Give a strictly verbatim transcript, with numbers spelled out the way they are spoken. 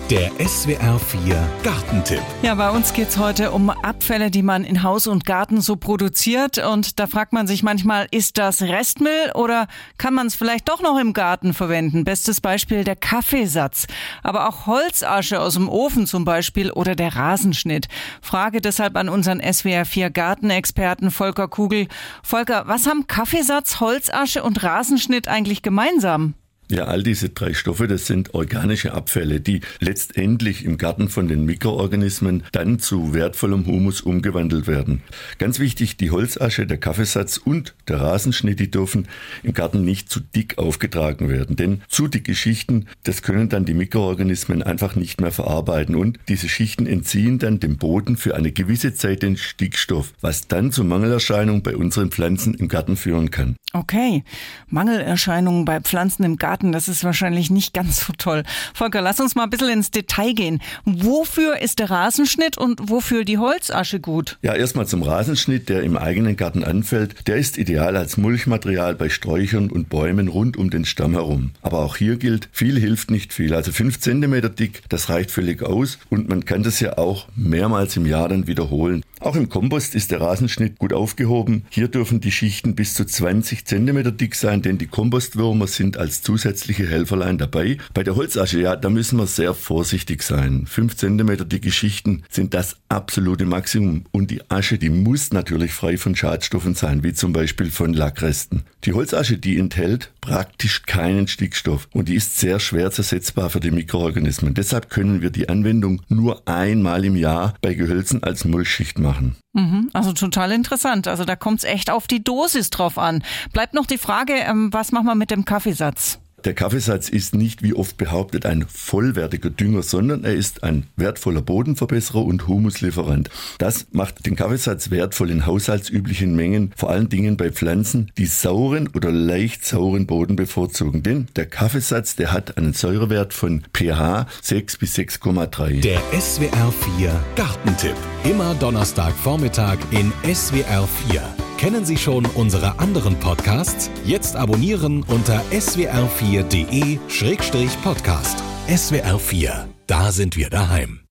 Der S W R vier Gartentipp. Ja, bei uns geht's heute um Abfälle, die man in Haus und Garten so produziert. Und da fragt man sich manchmal, ist das Restmüll oder kann man es vielleicht doch noch im Garten verwenden? Bestes Beispiel der Kaffeesatz. Aber auch Holzasche aus dem Ofen zum Beispiel oder der Rasenschnitt. Frage deshalb an unseren S W R vier Gartenexperten Volker Kugel. Volker, was haben Kaffeesatz, Holzasche und Rasenschnitt eigentlich gemeinsam? Ja, all diese drei Stoffe, das sind organische Abfälle, die letztendlich im Garten von den Mikroorganismen dann zu wertvollem Humus umgewandelt werden. Ganz wichtig, die Holzasche, der Kaffeesatz und der Rasenschnitt, die dürfen im Garten nicht zu dick aufgetragen werden. Denn zu dicke Schichten, das können dann die Mikroorganismen einfach nicht mehr verarbeiten. Und diese Schichten entziehen dann dem Boden für eine gewisse Zeit den Stickstoff, was dann zu Mangelerscheinungen bei unseren Pflanzen im Garten führen kann. Okay, Mangelerscheinungen bei Pflanzen im Garten, das ist wahrscheinlich nicht ganz so toll. Volker, lass uns mal ein bisschen ins Detail gehen. Wofür ist der Rasenschnitt und wofür die Holzasche gut? Ja, erstmal zum Rasenschnitt, der im eigenen Garten anfällt. Der ist ideal als Mulchmaterial bei Sträuchern und Bäumen rund um den Stamm herum. Aber auch hier gilt, viel hilft nicht viel. Also fünf Zentimeter dick, das reicht völlig aus und man kann das ja auch mehrmals im Jahr dann wiederholen. Auch im Kompost ist der Rasenschnitt gut aufgehoben. Hier dürfen die Schichten bis zu zwanzig Zentimeter dick sein, denn die Kompostwürmer sind als zusätzliche Helferlein dabei. Bei der Holzasche, ja, da müssen wir sehr vorsichtig sein. fünf Zentimeter dicke Schichten sind das absolute Maximum. Und die Asche, die muss natürlich frei von Schadstoffen sein, wie zum Beispiel von Lackresten. Die Holzasche, die enthält praktisch keinen Stickstoff und die ist sehr schwer zersetzbar für die Mikroorganismen. Deshalb können wir die Anwendung nur einmal im Jahr bei Gehölzen als Mulchschicht machen. Mhm, also total interessant. Also da kommt es echt auf die Dosis drauf an. Bleibt noch die Frage, ähm, was machen wir mit dem Kaffeesatz? Der Kaffeesatz ist nicht, wie oft behauptet, ein vollwertiger Dünger, sondern er ist ein wertvoller Bodenverbesserer und Humuslieferant. Das macht den Kaffeesatz wertvoll in haushaltsüblichen Mengen, vor allen Dingen bei Pflanzen, die sauren oder leicht sauren Boden bevorzugen. Denn der Kaffeesatz, der hat einen Säurewert von pH sechs bis sechs Komma drei. Der S W R vier Gartentipp. Immer Donnerstagvormittag in S W R vier. Kennen Sie schon unsere anderen Podcasts? Jetzt abonnieren unter s w r vier punkt d e Schrägstrich Podcast. S W R vier, da sind wir daheim.